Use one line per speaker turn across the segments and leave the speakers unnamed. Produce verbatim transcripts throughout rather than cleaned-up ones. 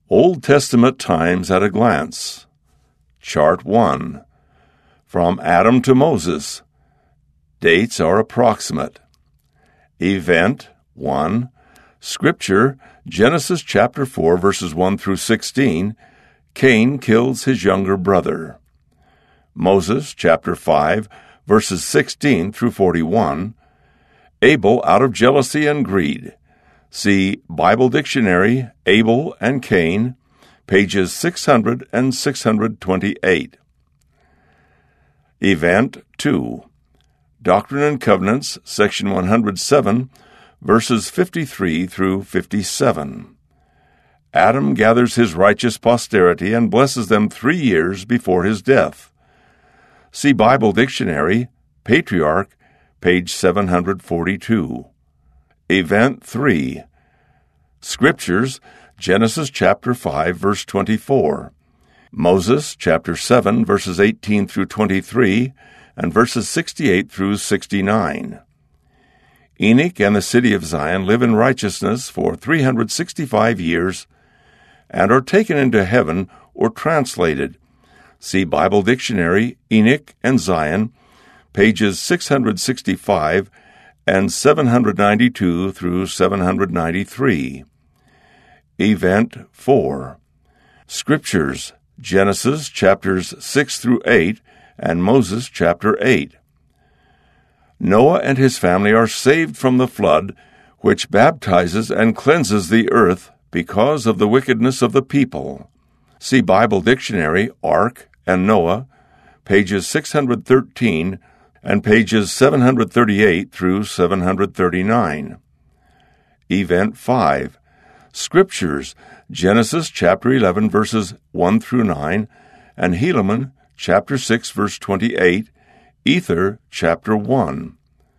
Old Testament Times at a Glance. Chart one. From Adam to Moses. Dates are approximate. Event one. Scripture, Genesis chapter four, verses one through sixteen. Cain kills his younger brother. Moses chapter five, verses sixteen through forty-one. Abel out of jealousy and greed. See Bible Dictionary, Abel and Cain, pages six hundred and six hundred twenty-eight. Event two. Doctrine and Covenants, section one hundred seven, verses fifty-three through fifty-seven. Adam gathers his righteous posterity and blesses them three years before his death. See Bible Dictionary, Patriarch, page seven hundred forty-two. Event three. Scriptures, Genesis chapter five, verse twenty-four. Moses chapter seven, verses eighteen through twenty-three, and verses sixty-eight through sixty-nine. Enoch and the city of Zion live in righteousness for three hundred sixty-five years and are taken into heaven or translated. See Bible Dictionary, Enoch and Zion, pages six hundred sixty-five and seven hundred ninety-two through seven hundred ninety-three. Event four. Scriptures, Genesis chapters six through eight and Moses chapter eight. Noah and his family are saved from the flood, which baptizes and cleanses the earth because of the wickedness of the people. See Bible Dictionary, Ark and Noah, pages six hundred thirteen and pages seven hundred thirty-eight through seven hundred thirty-nine. Event five. Scriptures, Genesis chapter eleven, verses one through nine, and Helaman chapter six, verse twenty-eight, Ether chapter one.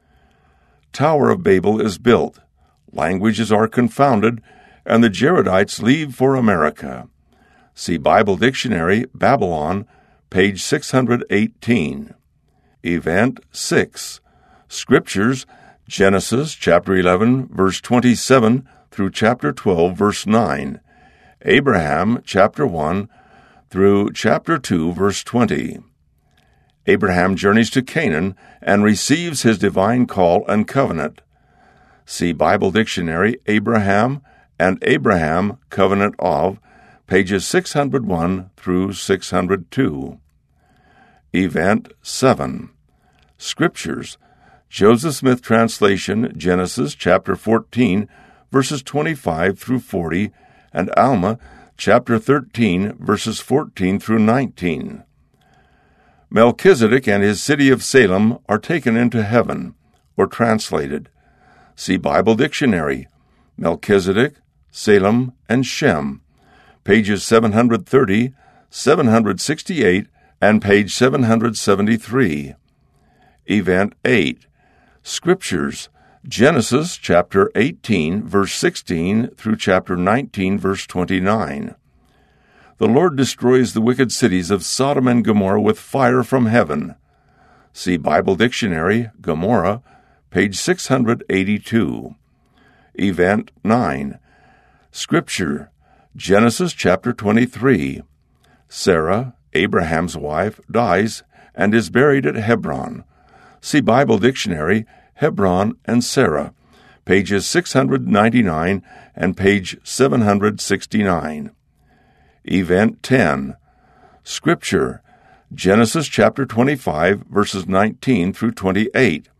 Tower of Babel is built, languages are confounded, and the Jaredites leave for America. See Bible Dictionary, Babylon, page six hundred eighteen. Event six. Scriptures, Genesis chapter eleven, verse twenty-seven through chapter twelve, verse nine. Abraham chapter one through chapter two, verse twenty. Abraham journeys to Canaan and receives his divine call and covenant. See Bible Dictionary, Abraham and Abraham, Covenant of, pages six hundred one through six hundred two. Event seven. Scriptures, Joseph Smith Translation, Genesis chapter fourteen, verses twenty-five through forty, and Alma chapter thirteen, verses fourteen through nineteen. Melchizedek and his city of Salem are taken into heaven, or translated. See Bible Dictionary, Melchizedek, Salem, and Shem, pages seven hundred thirty, seven hundred sixty-eight, and page seven hundred seventy-three. Event eight. Scriptures, Genesis chapter eighteen, verse sixteen through chapter nineteen, verse twenty-nine. The Lord destroys the wicked cities of Sodom and Gomorrah with fire from heaven. See Bible Dictionary, Gomorrah, page six hundred eighty-two. Event nine. Scripture, Genesis chapter twenty-three. Sarah, Abraham's wife, dies and is buried at Hebron. See Bible Dictionary, Hebron and Sarah, pages six hundred ninety-nine and page seven hundred sixty-nine. Event ten. Scripture, Genesis chapter twenty-five, verses nineteen through twenty-eight.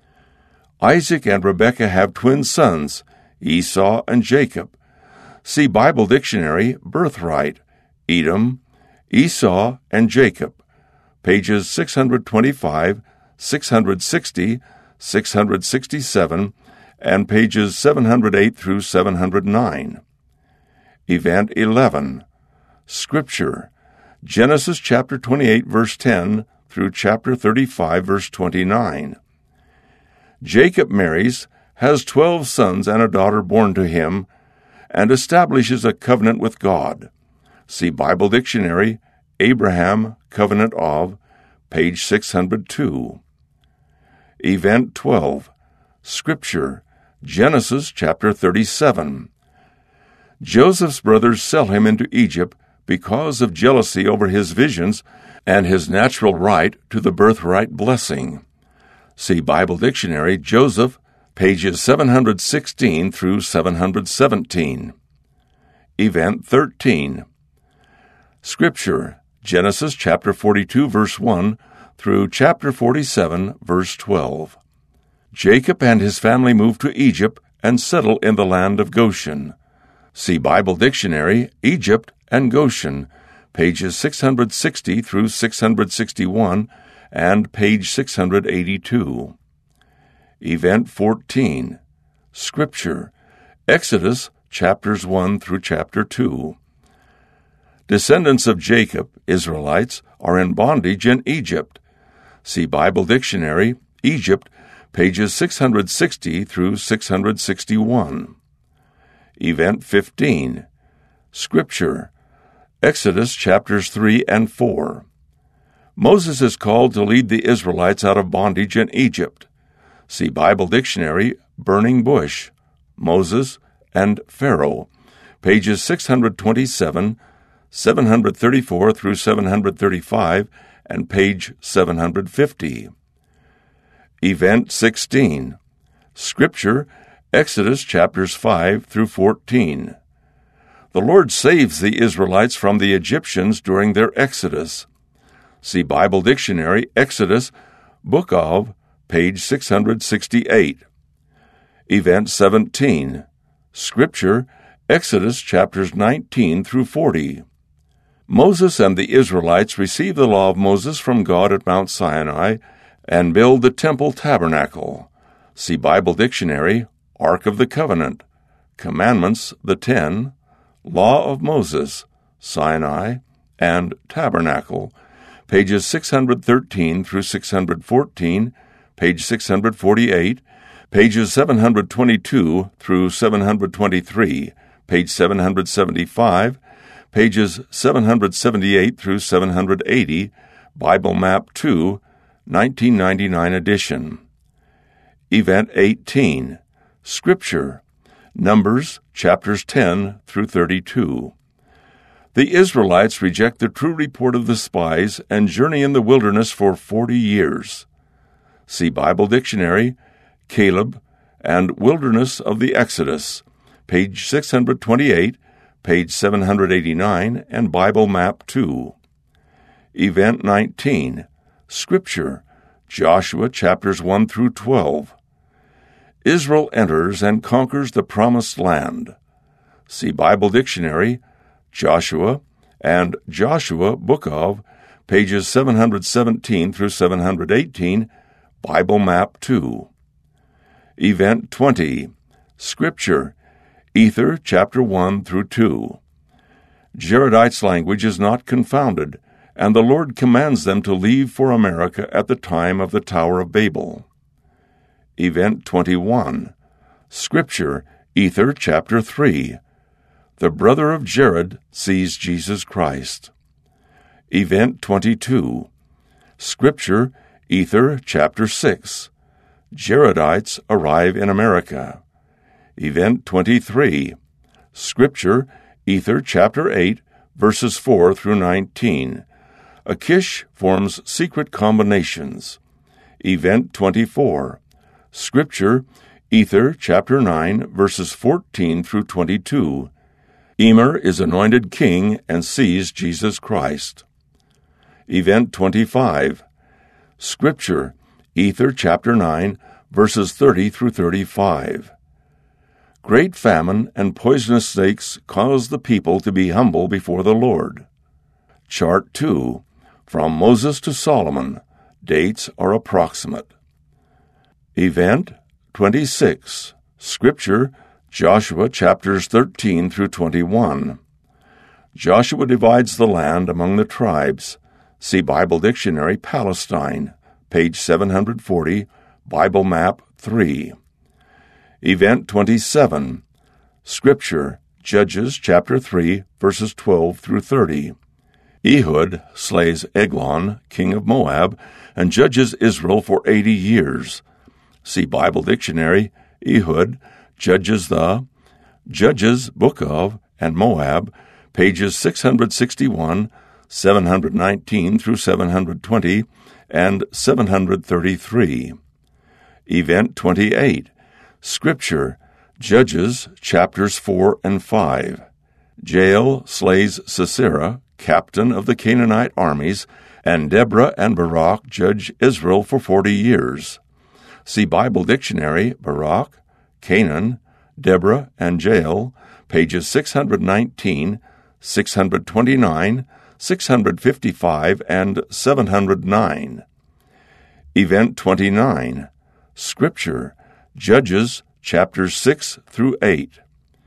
Isaac and Rebekah have twin sons, Esau and Jacob. See Bible Dictionary, Birthright, Edom, Esau and Jacob, pages six hundred twenty-five, six hundred sixty, six hundred sixty-seven, and pages seven hundred eight through seven hundred nine. Event eleven. Scripture, Genesis chapter twenty-eight, verse ten through chapter thirty-five, verse twenty-nine. Jacob marries, has twelve sons and a daughter born to him, and establishes a covenant with God. See Bible Dictionary, Abraham, Covenant of, page six hundred two. Event twelve. Scripture, Genesis chapter thirty-seven. Joseph's brothers sell him into Egypt because of jealousy over his visions and his natural right to the birthright blessing. See Bible Dictionary, Joseph, pages seven hundred sixteen through seven hundred seventeen. Event thirteen. Scripture, Genesis chapter forty-two, verse one, through chapter forty-seven, verse twelve. Jacob and his family moved to Egypt and settled in the land of Goshen. See Bible Dictionary, Egypt and Goshen, pages six hundred sixty through six hundred sixty-one, and page six hundred eighty-two. Event fourteen. Scripture, Exodus chapters one through chapter two. Descendants of Jacob, Israelites, are in bondage in Egypt. See Bible Dictionary, Egypt, pages six hundred sixty through six hundred sixty-one. Event fifteen. Scripture, Exodus chapters three and four. Moses is called to lead the Israelites out of bondage in Egypt. See Bible Dictionary, Burning Bush, Moses, and Pharaoh, pages six hundred twenty-seven, seven hundred thirty-four through seven hundred thirty-five, and page seven hundred fifty. Event sixteen. Scripture, Exodus chapters five through fourteen. The Lord saves the Israelites from the Egyptians during their exodus. See Bible Dictionary, Exodus, Book of, page six hundred sixty-eight. Event seventeen. Scripture, Exodus chapters nineteen through forty. Moses and the Israelites receive the law of Moses from God at Mount Sinai and build the temple tabernacle. See Bible Dictionary, Ark of the Covenant, Commandments, the Ten, Law of Moses, Sinai, and Tabernacle, pages six hundred thirteen through six hundred fourteen, page six hundred forty-eight, pages seven hundred twenty-two through seven hundred twenty-three, page seven hundred seventy-five, pages seven hundred seventy-eight through seven hundred eighty, Bible Map two, nineteen ninety-nine edition. Event eighteen. Scripture, Numbers chapters ten through thirty-two. The Israelites reject the true report of the spies and journey in the wilderness for forty years. See Bible Dictionary, Caleb, and Wilderness of the Exodus, page six hundred twenty-eight, page seven hundred eighty-nine, and Bible Map two. Event nineteen. Scripture, Joshua chapters one through twelve. Israel enters and conquers the Promised Land. See Bible Dictionary, Joshua, and Joshua, Book of, pages seven hundred seventeen through seven hundred eighteen, Bible Map two. Event twenty. Scripture, Ether chapter one through two. Jaredites' language is not confounded, and the Lord commands them to leave for America at the time of the Tower of Babel. Event twenty-one. Scripture, Ether chapter three. The brother of Jared sees Jesus Christ. Event twenty-two. Scripture, Ether chapter six. Jaredites arrive in America. Event twenty-three. Scripture, Ether chapter eight, verses four through nineteen. Achish forms secret combinations. Event twenty-four. Scripture, Ether chapter nine, verses fourteen through twenty-two. Emer is anointed king and sees Jesus Christ. Event twenty-five. Scripture, Ether chapter nine, verses thirty through thirty-five. Great famine and poisonous snakes cause the people to be humble before the Lord. Chart two. From Moses to Solomon. Dates are approximate. Event twenty-six. Scripture, Joshua chapters thirteen through twenty-one. Joshua divides the land among the tribes. See Bible Dictionary, Palestine, page seven hundred forty, Bible Map three. Event twenty-seven. Scripture, Judges chapter three, verses twelve through thirty. Ehud slays Eglon, king of Moab, and judges Israel for eighty years. See Bible Dictionary, Ehud, Judges the, Judges, Book of, and Moab, pages six hundred sixty-one, seven hundred nineteen through seven hundred twenty, and seven hundred thirty-three. Event twenty-eight. Scripture, Judges, chapters four and five. Jael slays Sisera, captain of the Canaanite armies, and Deborah and Barak judge Israel for forty years. See Bible Dictionary, Barak, Canaan, Deborah, and Jael, pages six hundred nineteen, six hundred twenty-nine, six hundred fifty-five, and seven hundred nine. Event twenty-nine. Scripture, Judges, chapters six through eight.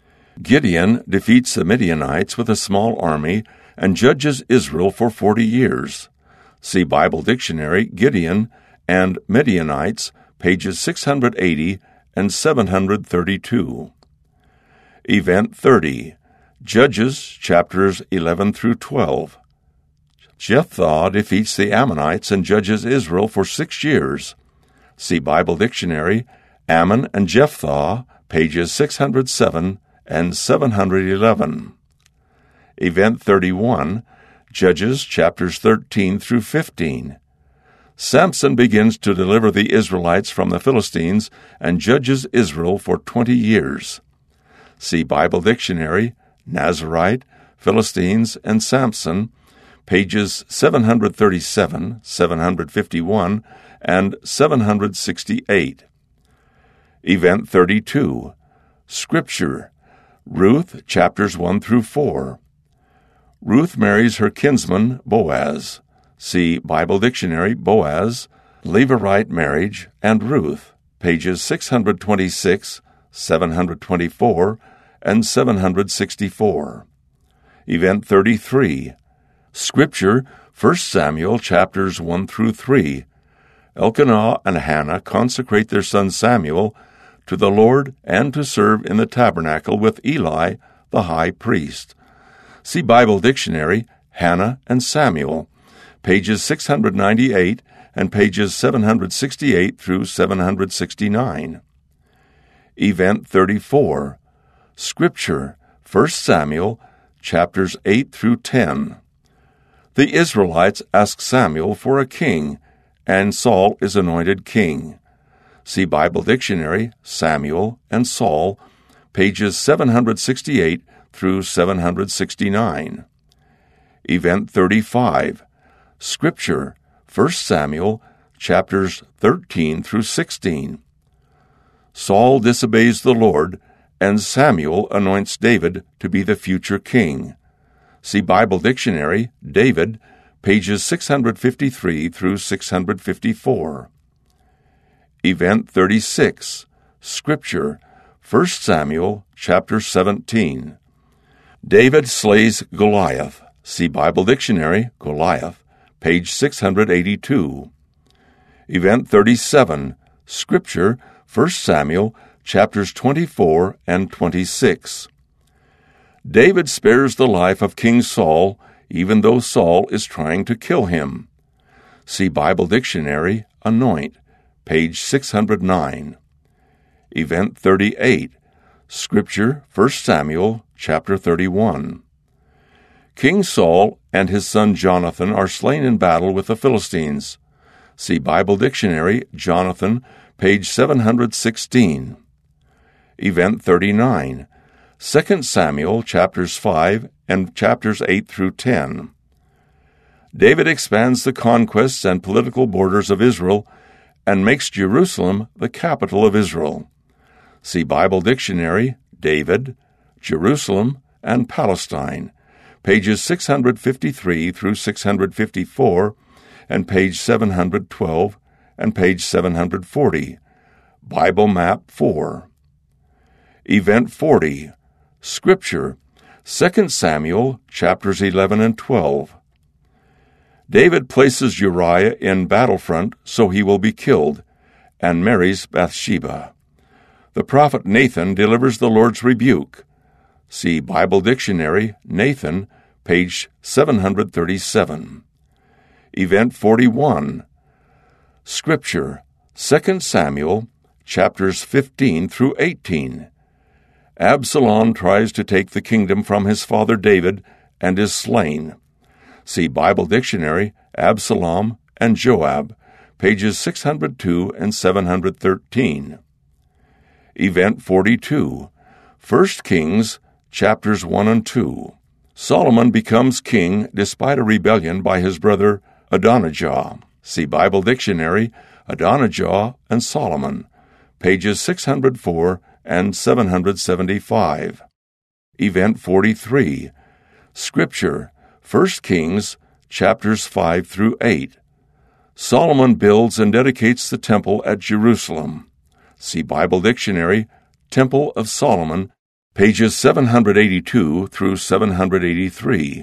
Gideon defeats the Midianites with a small army and judges Israel for forty years. See Bible Dictionary, Gideon, and Midianites, pages six hundred eighty and seven hundred thirty-two. Event thirty. Judges, chapters eleven through twelve. Jephthah defeats the Ammonites and judges Israel for six years. See Bible Dictionary, Ammon and Jephthah, pages six hundred seven and seven hundred eleven. Event thirty-one. Judges, chapters thirteen through fifteen. Samson begins to deliver the Israelites from the Philistines and judges Israel for twenty years. See Bible Dictionary, Nazarite, Philistines, and Samson, pages seven hundred thirty-seven, seven hundred fifty-one, and seven hundred sixty-eight. Event thirty-two. Scripture, Ruth, chapters one through four. Ruth marries her kinsman, Boaz. See Bible Dictionary, Boaz, Levirate marriage, and Ruth, pages six hundred twenty-six, seven hundred twenty-four, and seven hundred sixty-four. Event thirty-three. Scripture, First Samuel, chapters one through three. Elkanah and Hannah consecrate their son Samuel to the Lord and to serve in the tabernacle with Eli, the high priest. See Bible Dictionary, Hannah and Samuel, pages six hundred ninety-eight and pages seven hundred sixty-eight through seven hundred sixty-nine. Event thirty-four. Scripture, First Samuel, chapters eight through ten. The Israelites ask Samuel for a king, and Saul is anointed king. See Bible Dictionary, Samuel and Saul, pages seven hundred sixty-eight through seven hundred sixty-nine. Event thirty-five. Scripture, First Samuel, chapters thirteen through sixteen. Saul disobeys the Lord, and Samuel anoints David to be the future king. See Bible Dictionary, David, pages six hundred fifty-three through six hundred fifty-four. Event thirty-six. Scripture, First Samuel, chapter seventeen. David slays Goliath. See Bible Dictionary, Goliath, page six hundred eighty-two. Event thirty-seven. Scripture, First Samuel, chapters twenty-four and twenty-six. David spares the life of King Saul, even though Saul is trying to kill him. See Bible Dictionary, Anoint, page six hundred nine. Event thirty-eight. Scripture, First Samuel, chapter thirty-one. King Saul and his son Jonathan are slain in battle with the Philistines. See Bible Dictionary, Jonathan, page seven hundred sixteen. Event thirty-nine. Second Samuel, chapters five and chapters eight through ten. David expands the conquests and political borders of Israel and makes Jerusalem the capital of Israel. See Bible Dictionary, David, Jerusalem, and Palestine, pages six hundred fifty-three through six hundred fifty-four, and page seven hundred twelve, and page seven hundred forty. Bible Map four. Event forty. Scripture, Second Samuel, chapters eleven and twelve. David places Uriah in battlefront so he will be killed, and marries Bathsheba. The prophet Nathan delivers the Lord's rebuke. See Bible Dictionary, Nathan, page seven hundred thirty-seven. Event forty-one. Scripture, Second Samuel, chapters fifteen through eighteen. Absalom tries to take the kingdom from his father David and is slain. See Bible Dictionary, Absalom and Joab, pages six hundred two and seven hundred thirteen. Event forty-two, First Kings, chapters one and two. Solomon becomes king despite a rebellion by his brother Adonijah. See Bible Dictionary, Adonijah and Solomon, pages six hundred four and seven hundred seventy-five. Event forty-three, Scripture, First Kings, chapters five through eight. Solomon builds and dedicates the temple at Jerusalem. See Bible Dictionary, Temple of Solomon, pages seven hundred eighty-two through seven hundred eighty-three.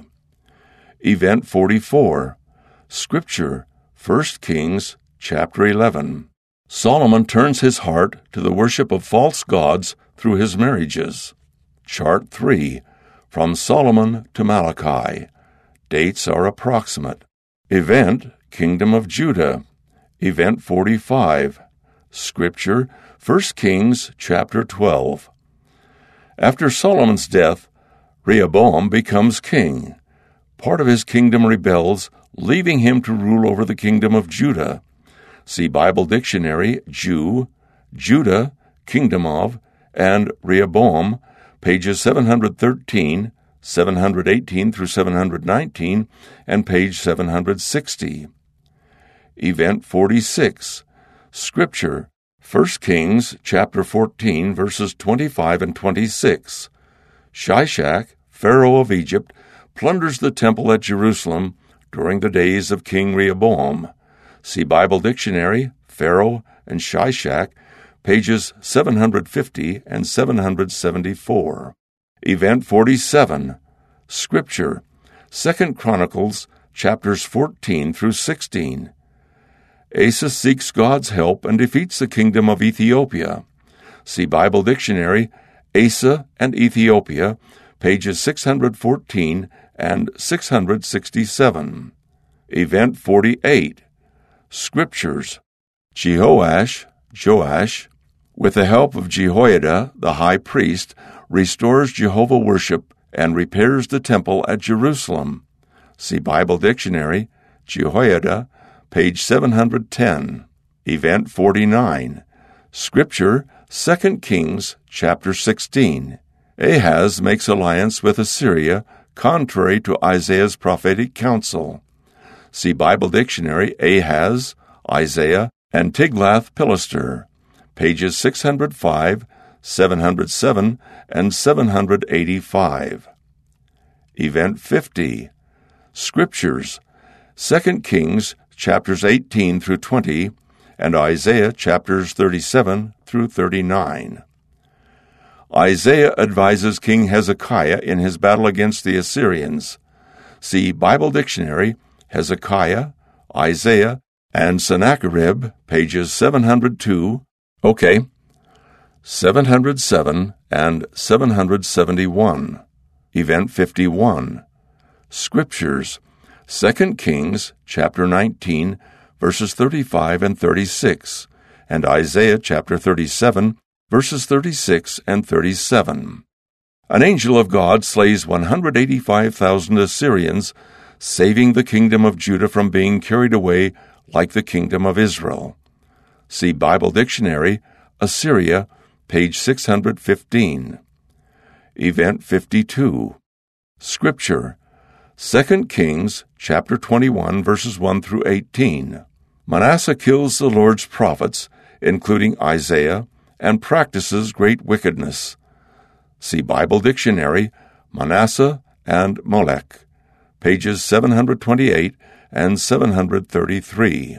Event forty-four, Scripture, First Kings, chapter eleven. Solomon turns his heart to the worship of false gods through his marriages. Chart three, From Solomon to Malachi. Dates are approximate. Event, Kingdom of Judah. Event forty-five. Scripture, First Kings, chapter twelve. After Solomon's death, Rehoboam becomes king. Part of his kingdom rebels, leaving him to rule over the kingdom of Judah. See Bible Dictionary, Jew, Judah, Kingdom of, and Rehoboam, pages seven hundred thirteen, seven hundred eighteen through seven hundred nineteen, and page seven hundred sixty. Event forty-six. Scripture, First Kings, chapter fourteen, verses twenty-five and twenty-six. Shishak, Pharaoh of Egypt, plunders the temple at Jerusalem during the days of King Rehoboam. See Bible Dictionary, Pharaoh and Shishak, pages seven hundred fifty and seven hundred seventy-four. Event forty-seven. Scripture, Second Chronicles, chapters fourteen through sixteen. Asa seeks God's help and defeats the kingdom of Ethiopia. See Bible Dictionary, Asa and Ethiopia, pages six hundred fourteen and six hundred sixty-seven. Event forty-eight. Scriptures, Jehoash, Joash, with the help of Jehoiada, the high priest, restores Jehovah worship and repairs the temple at Jerusalem. See Bible Dictionary, Jehoiada, page seven hundred ten. Event forty-nine. Scripture, Second Kings, chapter sixteen. Ahaz makes alliance with Assyria, contrary to Isaiah's prophetic counsel. See Bible Dictionary, Ahaz, Isaiah, and Tiglath-Pileser, pages six hundred five, seven hundred seven, and seven hundred eighty-five. Event fifty. Scriptures, Second Kings, chapters eighteen through twenty, and Isaiah, chapters thirty-seven through thirty-nine. Isaiah advises King Hezekiah in his battle against the Assyrians. See Bible Dictionary, Hezekiah, Isaiah, and Sennacherib, pages seven hundred two, okay, seven hundred seven, and seven hundred seventy-one. Event fifty-one. Scriptures, Second Kings, chapter nineteen, verses thirty-five and thirty-six, and Isaiah, chapter thirty-seven, verses thirty-six and thirty-seven. An angel of God slays one hundred eighty-five thousand Assyrians, saving the kingdom of Judah from being carried away like the kingdom of Israel. See Bible Dictionary, Assyria, page six hundred fifteen. Event fifty-two. Scripture, Second Kings, chapter twenty-one, verses one through eighteen. Manasseh kills the Lord's prophets, including Isaiah, and practices great wickedness. See Bible Dictionary, Manasseh and Molech, pages seven hundred twenty-eight and seven hundred thirty-three.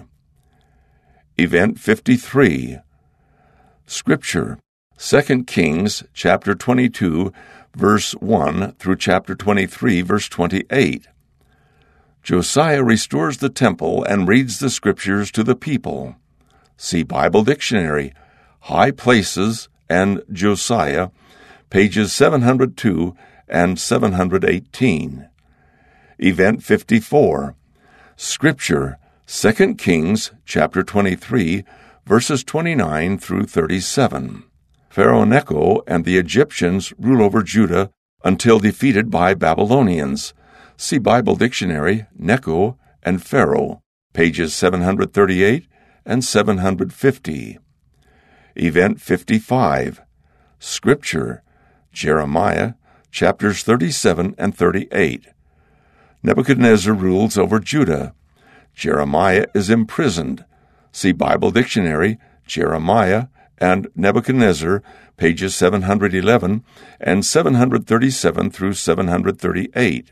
Event fifty-three. Scripture, Second Kings, chapter twenty-two, verse one through chapter twenty-three, verse twenty-eight. Josiah restores the temple and reads the Scriptures to the people. See Bible Dictionary, High Places and Josiah, pages seven hundred two and seven hundred eighteen. Event fifty-four. Scripture, Second Kings, chapter twenty-three, verses twenty-nine through thirty-seven. Pharaoh Necho and the Egyptians rule over Judah until defeated by Babylonians. See Bible Dictionary, Necho and Pharaoh, pages seven hundred thirty-eight and seven hundred fifty. Event fifty-five. Scripture, Jeremiah, chapters thirty-seven and thirty-eight. Nebuchadnezzar rules over Judah. Jeremiah is imprisoned. See Bible Dictionary, Jeremiah and Nebuchadnezzar, pages seven hundred eleven and seven hundred thirty-seven through seven hundred thirty-eight.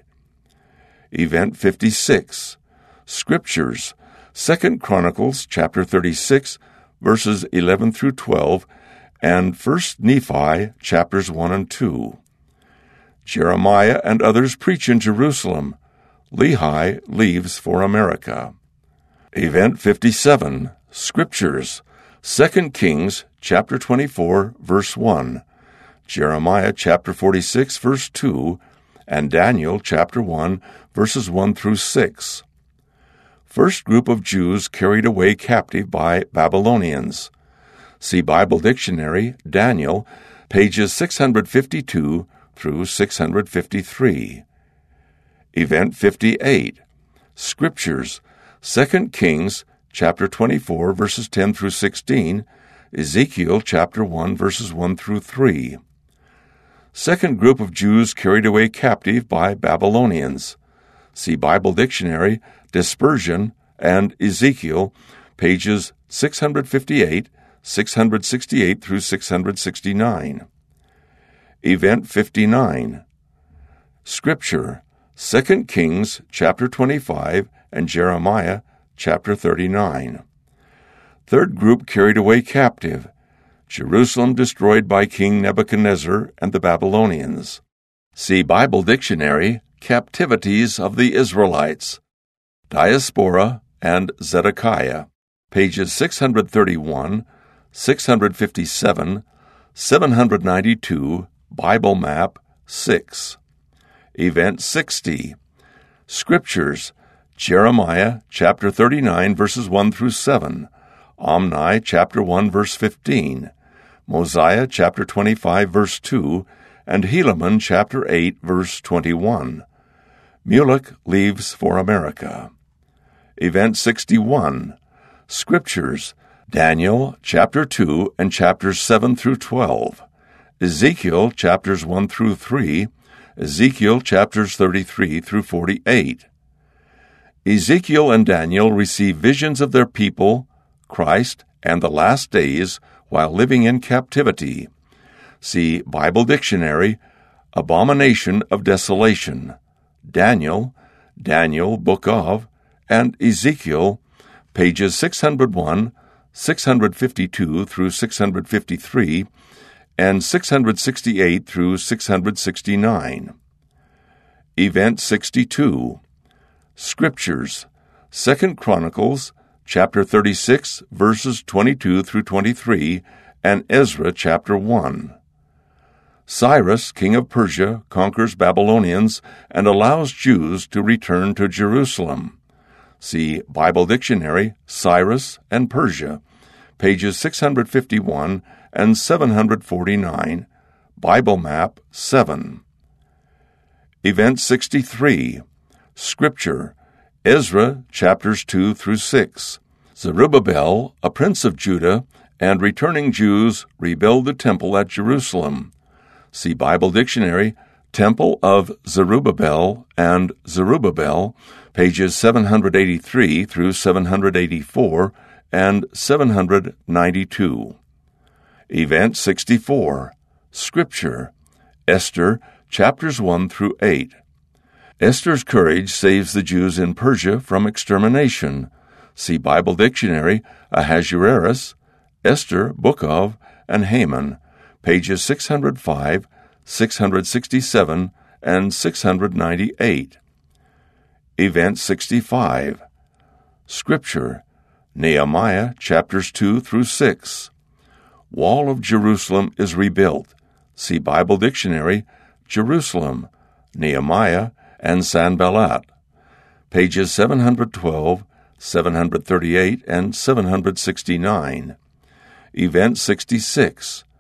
Event fifty-six. Scriptures, Second Chronicles, chapter thirty-six, verses eleven through twelve, and First Nephi, chapters one and two. Jeremiah and others preach in Jerusalem. Lehi leaves for America. Event fifty-seven. Scriptures, Second Kings, chapter twenty-four, verse one, Jeremiah, chapter forty-six, verse two, and Daniel, chapter one, verses one through six. First group of Jews carried away captive by Babylonians. See Bible Dictionary, Daniel, pages six hundred fifty-two through six hundred fifty-three. Event fifty-eight. Scriptures, Second Kings, chapter twenty-four, verses ten through sixteen, Ezekiel, chapter one, verses one through three. Second group of Jews carried away captive by Babylonians. See Bible Dictionary, Dispersion, and Ezekiel, pages six hundred fifty-eight, six hundred sixty-eight through six hundred sixty-nine. Event fifty-nine. Scripture, Second Kings, chapter twenty-five, and Jeremiah, chapter thirty-nine. Third group carried away captive. Jerusalem destroyed by King Nebuchadnezzar and the Babylonians. See Bible Dictionary, Captivities of the Israelites, Diaspora, and Zedekiah, pages six hundred thirty-one, six hundred fifty-seven, seven hundred ninety-two, Bible Map, six. Event sixty. Scriptures, Jeremiah, chapter thirty-nine, verses one through seven, Omni, chapter one, verse fifteen, Mosiah, chapter twenty-five, verse two, and Helaman, chapter eight, verse twenty-one. Mulek leaves for America. Event sixty-one. Scriptures, Daniel, chapter two, and chapters seven through twelve, Ezekiel, chapters one through three, Ezekiel, chapters thirty-three through forty-eight. Ezekiel and Daniel receive visions of their people, Christ, and the last days while living in captivity. See Bible Dictionary, Abomination of Desolation, Daniel, Daniel, Book of, and Ezekiel, pages six hundred one, six hundred fifty-two through six hundred fifty-three, and six hundred sixty-eight through six hundred sixty-nine. Event sixty-two. Scriptures, Second Chronicles, chapter thirty-six, verses twenty-two through twenty-three, and Ezra, chapter one. Cyrus, king of Persia, conquers Babylonians and allows Jews to return to Jerusalem. See Bible Dictionary, Cyrus and Persia, pages six hundred fifty-one and seven hundred forty-nine, Bible Map, seven. Event sixty-three. Scripture, Ezra, chapters two through six. Zerubbabel, a prince of Judah, and returning Jews rebuild the temple at Jerusalem. See Bible Dictionary, Temple of Zerubbabel and Zerubbabel, pages seven hundred eighty-three through seven hundred eighty-four and seven hundred ninety-two. Event sixty-four. Scripture, Esther, chapters one through eight. Esther's courage saves the Jews in Persia from extermination. See Bible Dictionary, Ahasuerus, Esther, Book of, and Haman, pages six hundred five, six hundred sixty-seven, and six hundred ninety-eight. Event sixty-five. Scripture, Nehemiah, chapters two through six. Wall of Jerusalem is rebuilt. See Bible Dictionary, Jerusalem, Nehemiah, and Sanballat, pages seven hundred twelve, seven hundred thirty-eight, and seven hundred sixty-nine. Event sixty-six.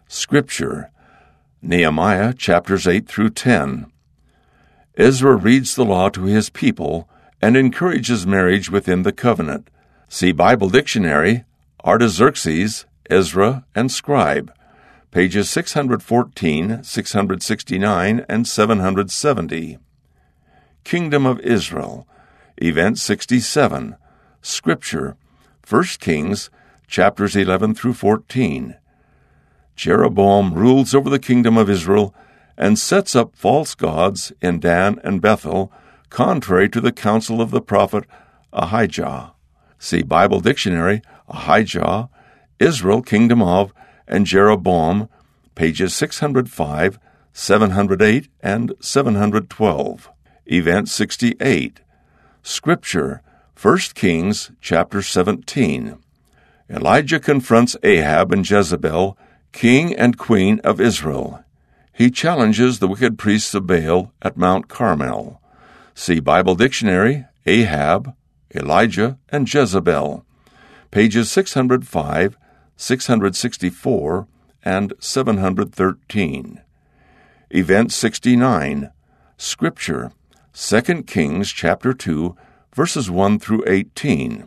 Scripture, Nehemiah chapters eight through ten. Ezra reads the law to his people and encourages marriage within the covenant. See Bible Dictionary, Artaxerxes, Ezra, and Scribe, pages six fourteen, six sixty-nine, and seven seventy. Kingdom of Israel, Event sixty-seven. Scripture, First Kings, chapters eleven through fourteen. Jeroboam rules over the kingdom of Israel and sets up false gods in Dan and Bethel, contrary to the counsel of the prophet Ahijah. See Bible Dictionary, Ahijah, Israel, Kingdom of, and Jeroboam, pages six oh five, seven oh eight, and seven twelve. Event sixty-eight. Scripture, First Kings, chapter seventeen. Elijah confronts Ahab and Jezebel, king and queen of Israel. He challenges the wicked priests of Baal at Mount Carmel. See Bible Dictionary, Ahab, Elijah, and Jezebel, pages six oh five, six sixty-four, and seven thirteen. Event sixty-nine. Scripture, Second Kings chapter two, verses one through eighteen.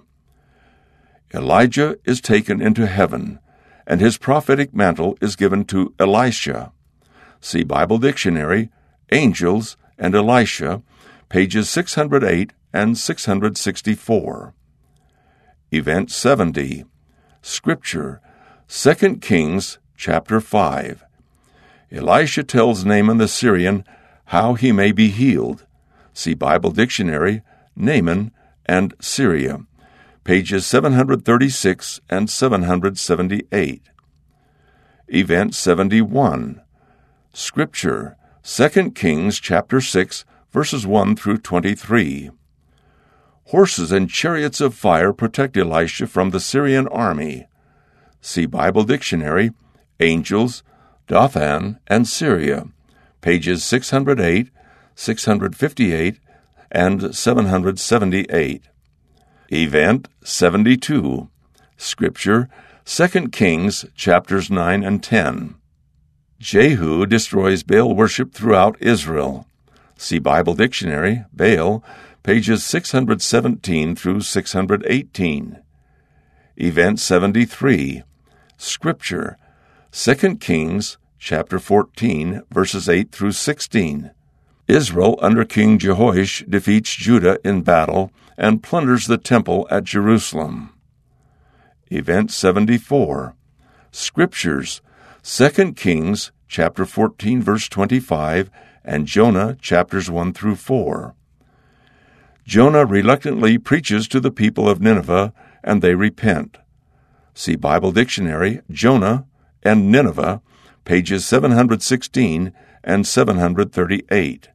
Elijah is taken into heaven, and his prophetic mantle is given to Elisha. See Bible Dictionary, Angels and Elisha, pages six oh eight and six sixty-four. Event seventy. Scripture, Second Kings chapter five. Elisha tells Naaman the Syrian how he may be healed. See Bible Dictionary, Naaman and Syria, pages seven thirty-six and seven seventy-eight. Event seventy-one. Scripture, Second Kings chapter six, verses one through twenty-three. Horses and chariots of fire protect Elisha from the Syrian army. See Bible Dictionary, Angels, Dothan, and Syria, pages six oh eight, six fifty-eight, and seven seventy-eight. Event seventy-two. Scripture, Second Kings chapters nine and ten. Jehu destroys Baal worship throughout Israel. See Bible Dictionary, Baal, pages six seventeen through six eighteen. Event seventy-three. Scripture, Second Kings chapter fourteen, verses eight through sixteen. Israel under King Jehoash defeats Judah in battle and plunders the temple at Jerusalem. Event seventy-four. Scriptures, Second Kings chapter fourteen, verse twenty-five, and Jonah chapters one through four. Jonah reluctantly preaches to the people of Nineveh, and they repent. See Bible Dictionary, Jonah and Nineveh, pages seven sixteen and seven thirty-eight.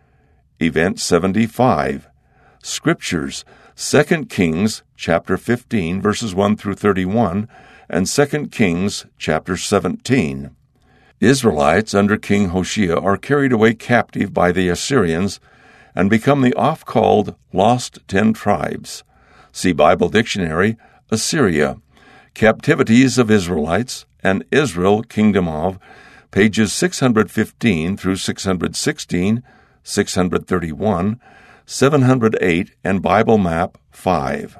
Event seventy-five. Scriptures, Second Kings chapter fifteen, verses one through thirty-one, and Second Kings chapter seventeen. Israelites under King Hoshea are carried away captive by the Assyrians and become the oft-called Lost Ten Tribes. See Bible Dictionary, Assyria, Captivities of Israelites, and Israel, Kingdom of, pages six fifteen through six sixteen, six thirty-one, seven oh eight, and Bible Map five.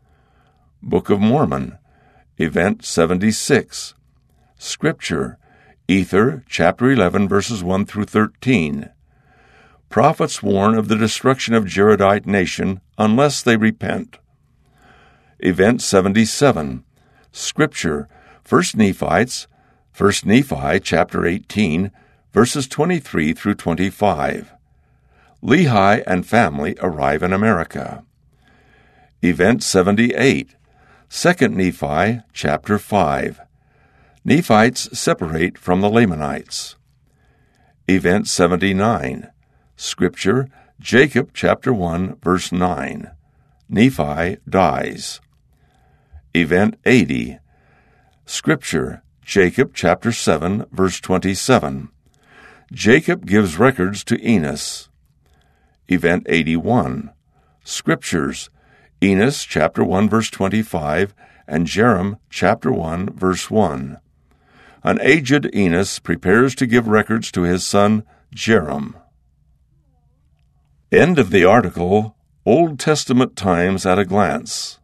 Book of Mormon, Event seventy-six. Scripture, Ether, chapter eleven, verses one through thirteen. Prophets warn of the destruction of Jaredite nation unless they repent. Event seventy-seven. Scripture, First Nephites, First Nephi, chapter eighteen, verses twenty-three through twenty-five. Lehi and family arrive in America. Event seventy-eight. Second Nephi, chapter five. Nephites separate from the Lamanites. Event seventy-nine. Scripture, Jacob, chapter one, verse nine. Nephi dies. Event eighty. Scripture, Jacob, chapter seven, verse twenty-seven. Jacob gives records to Enos. Event eighty-one. Scriptures, Enos, chapter one, verse twenty-five, and Jerem, chapter one, verse one. An aged Enos prepares to give records to his son Jeram. End of the article, Old Testament Times at a Glance.